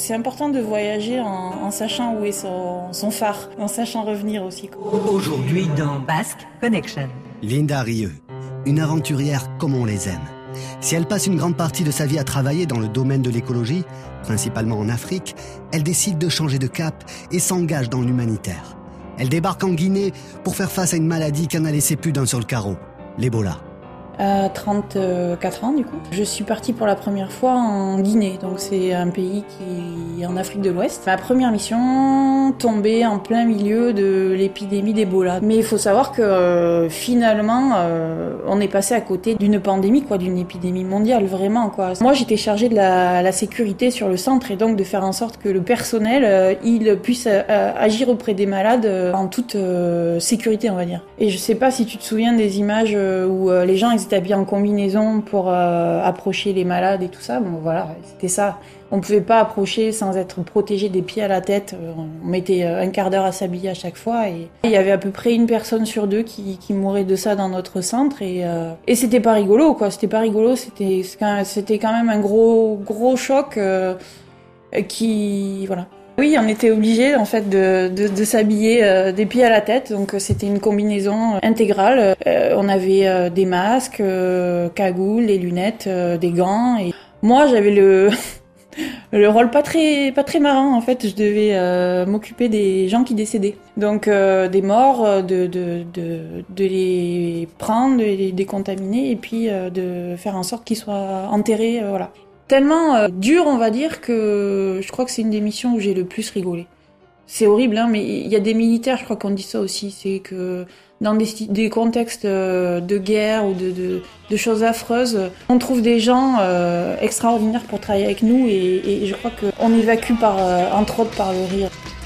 C'est important de voyager en sachant où est son phare, en sachant revenir aussi. Aujourd'hui dans Basque Connection. Linda Rieu, une aventurière comme on les aime. Si elle passe une grande partie de sa vie à travailler dans le domaine de l'écologie, principalement en Afrique, elle décide de changer de cap et s'engage dans l'humanitaire. Elle débarque en Guinée pour faire face à une maladie qui en a laissé plus d'un sur le carreau, l'Ebola. À 34 ans du coup. Je suis partie pour la première fois en Guinée, donc c'est un pays qui est en Afrique de l'Ouest. Ma première mission tombait en plein milieu de l'épidémie d'Ebola. Mais il faut savoir que finalement on est passé à côté d'une pandémie, d'une épidémie mondiale vraiment . Moi j'étais chargée de la sécurité sur le centre et donc de faire en sorte que le personnel il puisse agir auprès des malades en toute sécurité on va dire. Et je sais pas si tu te souviens des images où les gens ils étaient habillés en combinaison pour approcher les malades et tout ça. Bon voilà, c'était ça. On ne pouvait pas approcher sans être protégé des pieds à la tête. On mettait un quart d'heure à s'habiller à chaque fois. Et il y avait à peu près une personne sur deux qui mourait de ça dans notre centre. Et c'était pas rigolo, C'était pas rigolo. C'était quand même un gros choc Voilà. Oui, on était obligés en fait de s'habiller des pieds à la tête, donc c'était une combinaison intégrale. On avait des masques, cagoules, des lunettes, des gants. Et moi, j'avais le rôle pas très marrant en fait. Je devais m'occuper des gens qui décédaient, donc des morts, de les prendre, de les décontaminer et puis de faire en sorte qu'ils soient enterrés, voilà. Tellement dur, on va dire, que je crois que c'est une des missions où j'ai le plus rigolé. C'est horrible, mais il y a des militaires, je crois qu'on dit ça aussi, c'est que dans des contextes de guerre ou de choses affreuses, on trouve des gens extraordinaires pour travailler avec nous et je crois qu'on évacue entre autres par le rire.